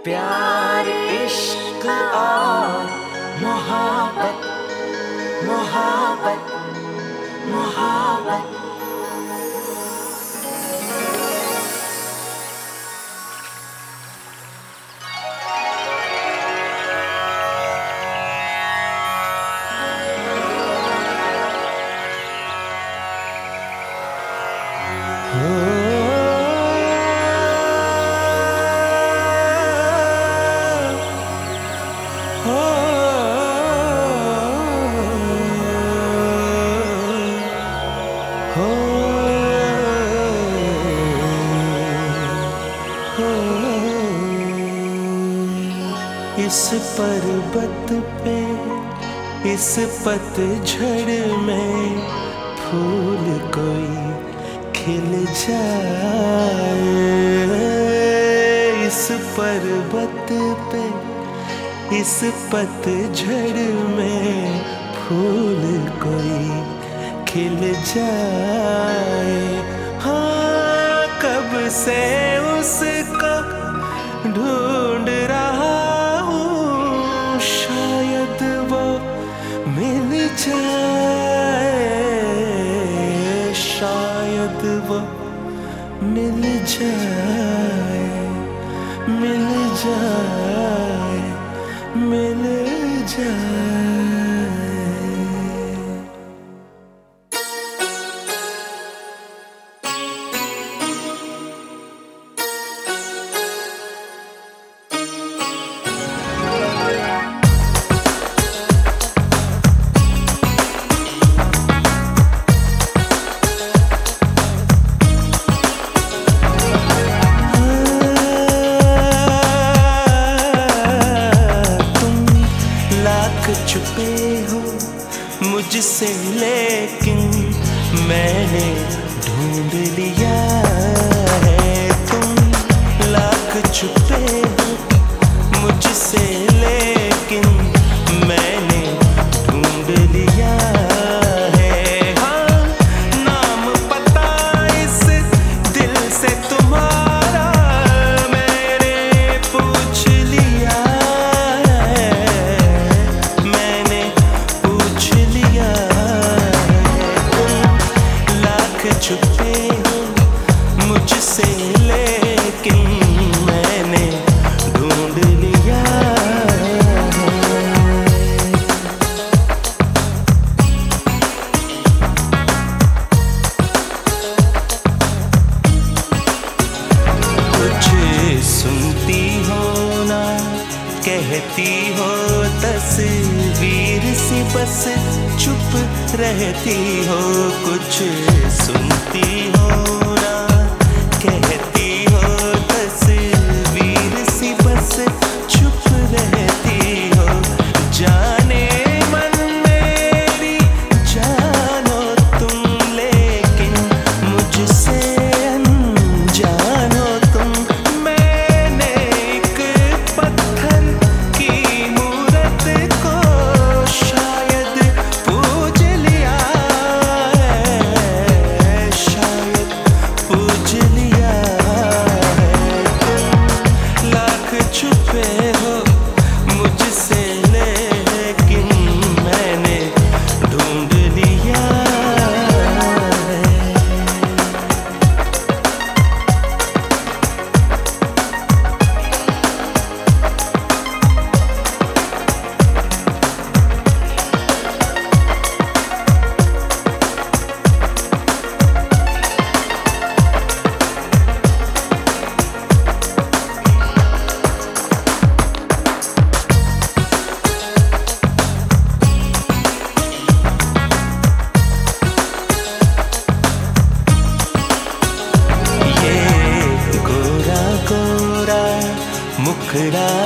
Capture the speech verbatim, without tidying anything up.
प्यार इश्क और मोहब्बत मोहब्बत मोहब्बत। इस पर्वत पे इस पतझड़ में फूल कोई खिल जाए। इस पर्वत पे इस पतझड़ में फूल कोई खिल जाए। हाँ, कब से उसको ढूंढ रहा हूँ, शायद वो मिल जाए, शायद वो मिल जाए, मिल जाए, मिल जाए। छुपे हो मुझसे लेकिन मैंने ढूंढ लिया है। तुम लाख छुपे हो मुझसे लेकिन मैंने ढूंढ लिया है। हाँ, नाम पता इस दिल से तुम्हारा मैंने पूछ लिया। छुपे हो मुझसे लेकिन मैंने ढूंढ लिया है। कुछ सुनती हो ना कहती हो तस्वीर सी बस चुप रहती हो। कुछ सुनती हो ना कहती हो तस्वीर सी बस चुप रहती हो। जाने मन मेरी जानो तुम लेकिन मुझसे अनजान हो तुम। मैंने एक पत्थर की मूरत को शायद पूज लिया है, शायद पूज लिया है। तुम लाख छुपे हो मुझसे लेकिन मैंने ढूंढ लिया है। मुखड़ा